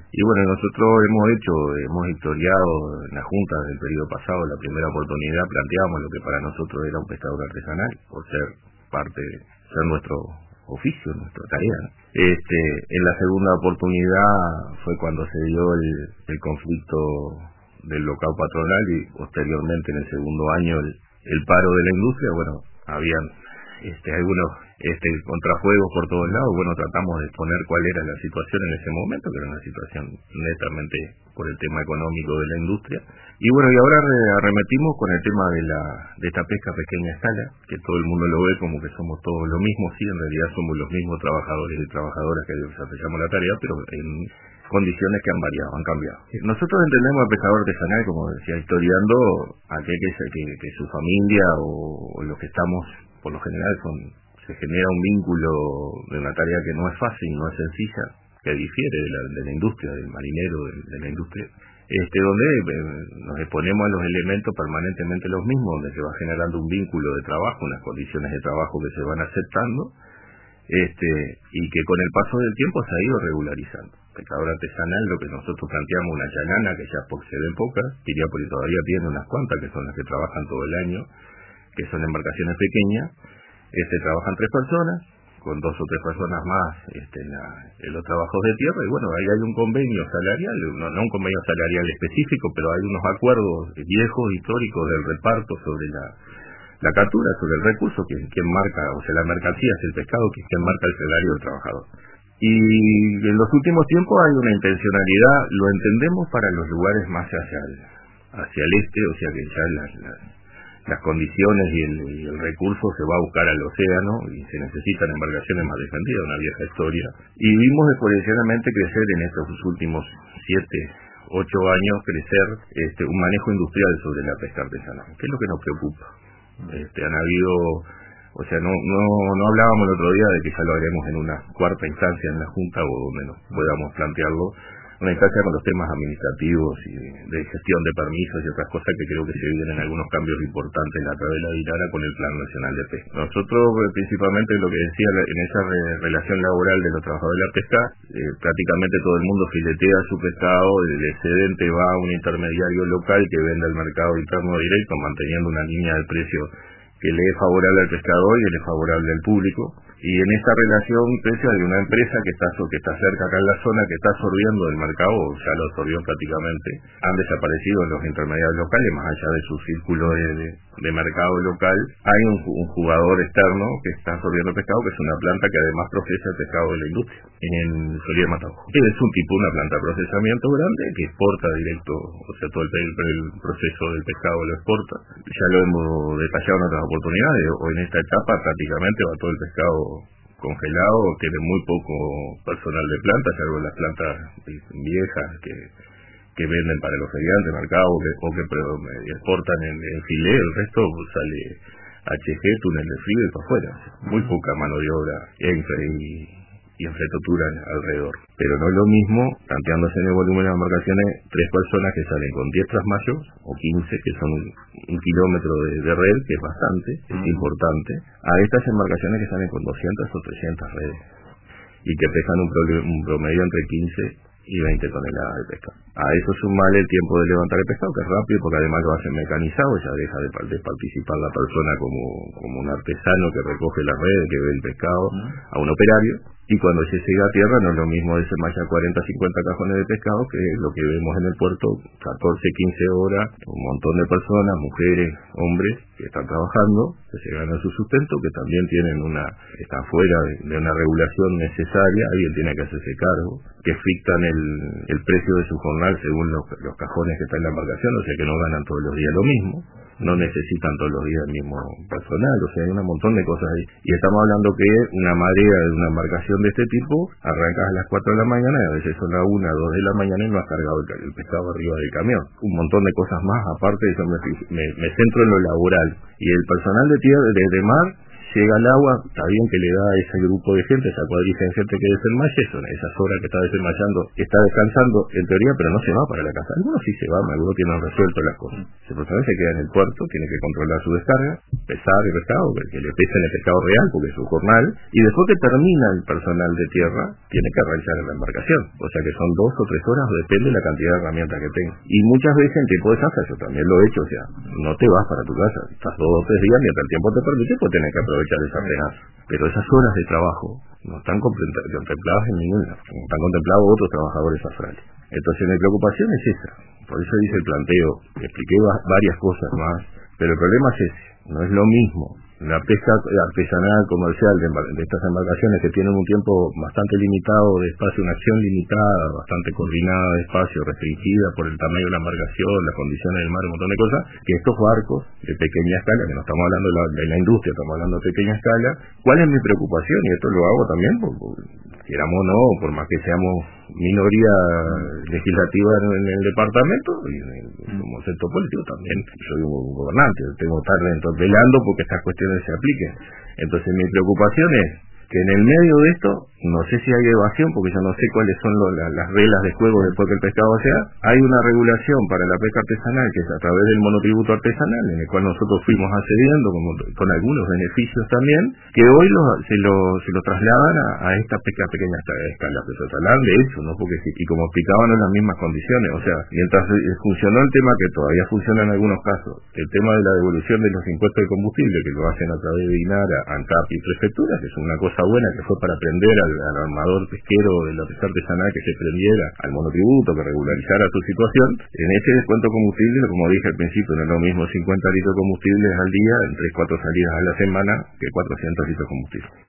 Y bueno, nosotros hemos historiado en la Junta del periodo pasado, la primera oportunidad planteamos lo que para nosotros era un pescador artesanal, por ser ser nuestro oficio, nuestra tarea, ¿no? En la segunda oportunidad fue cuando se dio el conflicto del lockout patronal y posteriormente en el segundo año el paro de la industria. Bueno, habían algunos contrafuegos por todos lados. Bueno, tratamos de exponer cuál era la situación en ese momento, que era una situación netamente por el tema económico de la industria. Y bueno, y ahora arremetimos con el tema de esta pesca a pequeña escala, que todo el mundo lo ve como que somos todos lo mismo. Sí, en realidad somos los mismos trabajadores y trabajadoras que desarrollamos la tarea, pero en condiciones que han variado, han cambiado. Nosotros entendemos al pescador artesanal, como decía, historiando aquel que su familia o los que estamos, por lo general, se genera un vínculo de una tarea que no es fácil, no es sencilla, que difiere de la industria, del marinero, de la industria, donde nos exponemos a los elementos permanentemente los mismos, donde se va generando un vínculo de trabajo, unas condiciones de trabajo que se van aceptando, y que con el paso del tiempo se ha ido regularizando. Pescador artesanal, lo que nosotros planteamos, una llanana, que ya se ven pocas, Piriápolis todavía tiene unas cuantas, que son las que trabajan todo el año, que son embarcaciones pequeñas. Trabajan 3 personas, con 2 o 3 personas más en los trabajos de tierra, y bueno, ahí hay un convenio salarial, no un convenio salarial específico, pero hay unos acuerdos viejos, históricos del reparto sobre la captura, sobre el recurso, que marca, o sea, la mercancía es el pescado, que es quien marca el salario del trabajador. Y en los últimos tiempos hay una intencionalidad, lo entendemos para los lugares más hacia el este, o sea que ya las condiciones y el recurso se va a buscar al océano y se necesitan embarcaciones más defendidas, una vieja historia. Y vimos exponencialmente crecer en estos últimos 7, 8 años, un manejo industrial sobre la pesca artesanal, que es lo que nos preocupa. Han habido, o sea, no hablábamos el otro día de que ya lo haremos en una cuarta instancia en la Junta, o donde nos podamos plantearlo, una instancia con los temas administrativos y de gestión de permisos y otras cosas que creo que se vienen algunos cambios importantes a través de la DINARA con el Plan Nacional de Pesca. Nosotros, principalmente lo que decía en esa relación laboral de los trabajadores de la pesca, prácticamente todo el mundo filetea su pescado, el excedente va a un intermediario local que vende al mercado interno directo, manteniendo una línea de precio que le es favorable al pescador y le es favorable al público. Y en esta relación precio hay una empresa que está cerca acá en la zona, que está absorbiendo el mercado, o ya lo absorbió prácticamente. Han desaparecido los intermediarios locales, más allá de su círculo de mercado local. Hay un jugador externo que está absorbiendo el pescado, que es una planta que además procesa el pescado de la industria, en Solía de Mataojo. Es un tipo, una planta de procesamiento grande que exporta directo, o sea, todo el proceso del pescado lo exporta. Ya lo hemos detallado en otras oportunidades, o en esta etapa prácticamente va todo el pescado congelado, tiene muy poco personal de planta, salvo las plantas viejas que venden para los feriantes, mercados, o que exportan en filé. El resto sale HG, túnel de frío y para afuera. Muy poca mano de obra y infraestructura alrededor. Pero no es lo mismo, planteándose en el volumen de las embarcaciones, 3 personas que salen con 10 trasmayos, o 15, que son un kilómetro de red, que es bastante, es importante, a estas embarcaciones que salen con 200 o 300 redes, y que pesan un promedio entre 15 y 20 toneladas de pescado. A eso sumarle el tiempo de levantar el pescado, que es rápido, porque además lo hacen mecanizado, ya deja de participar la persona como un artesano que recoge las redes, que ve el pescado, a un operario. Y cuando se llega a tierra no es lo mismo desembarcar 40, 50 cajones de pescado que lo que vemos en el puerto, 14, 15 horas, un montón de personas, mujeres, hombres, que están trabajando, que se ganan su sustento, que también están fuera de una regulación necesaria, alguien tiene que hacerse cargo, que fictan el precio de su jornal según los cajones que están en la embarcación, o sea que no ganan todos los días lo mismo, no necesitan todos los días el mismo personal, o sea, hay un montón de cosas ahí. Y estamos hablando que una marea de una embarcación de este tipo, arrancas a las 4 de la mañana y a veces son las 1, 2 de la mañana y no has cargado el pescado arriba del camión. Un montón de cosas más, aparte de eso me centro en lo laboral. Y el personal de tierra, de mar, llega el agua, está bien que le da a ese grupo de gente, esa cuadrilla de gente que desenmaye, son esas horas que está desenmayando, está descansando en teoría, pero no se va para la casa. Algunos sí se van, algunos tienen resuelto las cosas. Ese personal se queda en el puerto, tiene que controlar su descarga, pesar el pescado, que le pesen el pescado real, porque es su jornal, y después que termina el personal de tierra, tiene que arrancar en la embarcación. O sea que son 2 o 3 horas, depende de la cantidad de herramientas que tenga. Y muchas veces en tiempo de zafra, yo también lo he hecho, o sea, no te vas para tu casa, estás 2 o 3 días, mientras el tiempo te permite, pues tenés que aprovechar esa frenaza. Pero esas horas de trabajo no están contempladas en ninguna, no están contemplados otros trabajadores zafrales. Entonces mi preocupación es esa, por eso hice el planteo, expliqué varias cosas más, pero el problema es ese, no es lo mismo la pesca artesanal, comercial de estas embarcaciones que tienen un tiempo bastante limitado de espacio, una acción limitada, bastante coordinada de espacio, restringida por el tamaño de la embarcación, las condiciones del mar, un montón de cosas, que estos barcos de pequeña escala, que no estamos hablando de la industria, estamos hablando de pequeña escala. ¿Cuál es mi preocupación? Y esto lo hago también, queramos o no, por más que seamos minoría legislativa en el departamento y como sector político también soy un gobernante, tengo que estar velando porque estas cuestiones se apliquen. Entonces mi preocupación es que en el medio de esto, no sé si hay evasión, porque yo no sé cuáles son las reglas de juego después que el pescado sea, hay una regulación para la pesca artesanal que es a través del monotributo artesanal, en el cual nosotros fuimos accediendo con algunos beneficios también, que hoy se lo trasladan a esta pesca a pequeña escala, pero se trasladan de eso, ¿no? Porque y como explicaban en las mismas condiciones, o sea, mientras funcionó el tema que todavía funciona en algunos casos, el tema de la devolución de los impuestos de combustible, que lo hacen a través de INARA, ANCAP y prefecturas, que es una cosa buena que fue para aprender al armador pesquero de la pesca artesanal que se prendiera al monotributo, que regularizara su situación. En ese descuento combustible, como dije al principio, no es lo mismo 50 litros de combustible al día en 3-4 salidas a la semana que 400 litros de combustible.